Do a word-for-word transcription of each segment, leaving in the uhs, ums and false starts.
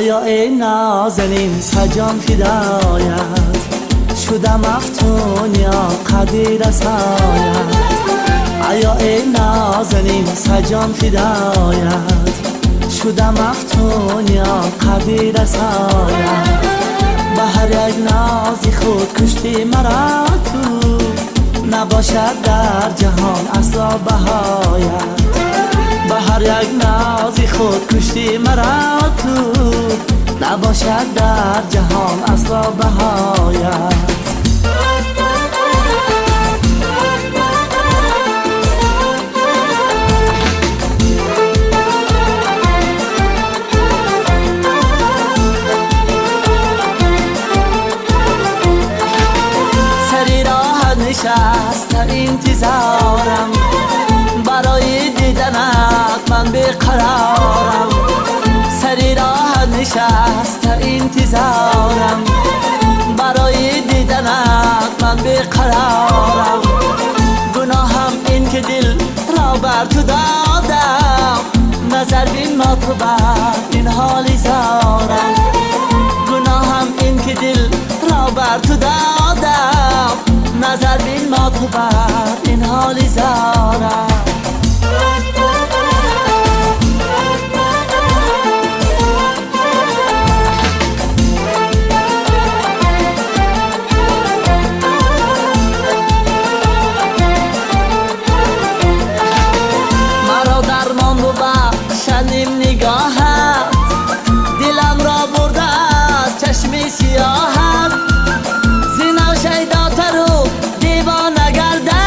ایا ای نازنین سجان فدایت، شدم افتون یا قدیر سایت. ایا ای نازنین سجان فدایت، شدم افتون یا قدیر سایت. به هر یک نازی خود کشتی مرا تو، نباشد در جهان اصلا بهایت. به هر یک نازی خود کشتی مرا تو، نباشد در جهان اصلا بهایت. سری راه نشست در انتظارم، برای دیدنت من بیقرارم. سری راه نشست در انتظارم، برای دیدنت من بیقرارم. گناهم این که دل را بر تو دادم، نظر بین ما تو بر این حالی زارم. گناهم این که دل را بر تو دادم، نظر بین ما تو بر این حالی زارم. مرا درمان رو بخشنیم نگاهت، دلم را برده از چشم سیاهت. زینا شیداتر و دیوانه گردم،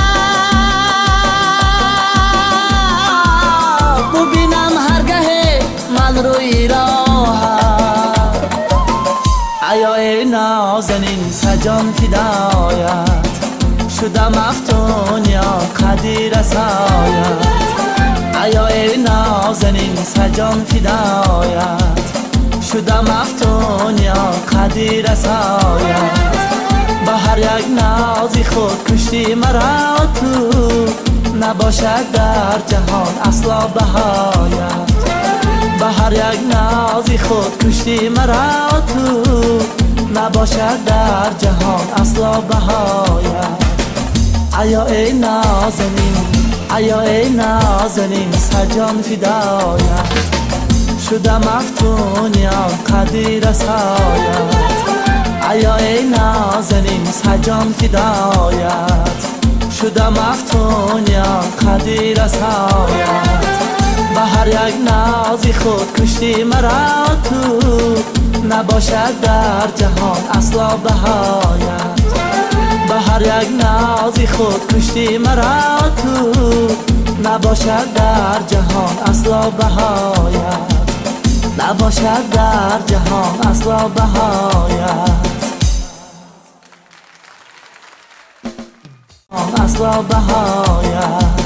ببینم هرگاه من روی راهت. ایا ای نازنین سجان فدایت، شدم افتون یا قدیر سایت. ایا ای نازنین سجان فدایت، شدم افتون یا قدیر سایت. به هر یک نازی خود کشتی مرا تو، نباشد در جهان اصلا بهایت. به هر یک نازی خود کشتی مرا تو، نباشد در جهان اصلا بهایت. ایا ای نازنین، ایا ای نازنین سجان فدایت، شدم افتون یا قدیر سایت. ایا ای نازنین سجان فدایت، شدم افتون یا قدیر سایت. به هر یک نازی خود کشتی مرا تو، نباشد در جهان اصلا بهایت. به هر یک نازی خود کشتی مرا تو، نباشد در جهان اصلا بهایت. نباشد در جهان اصلا بهایت. اصلا بهایت.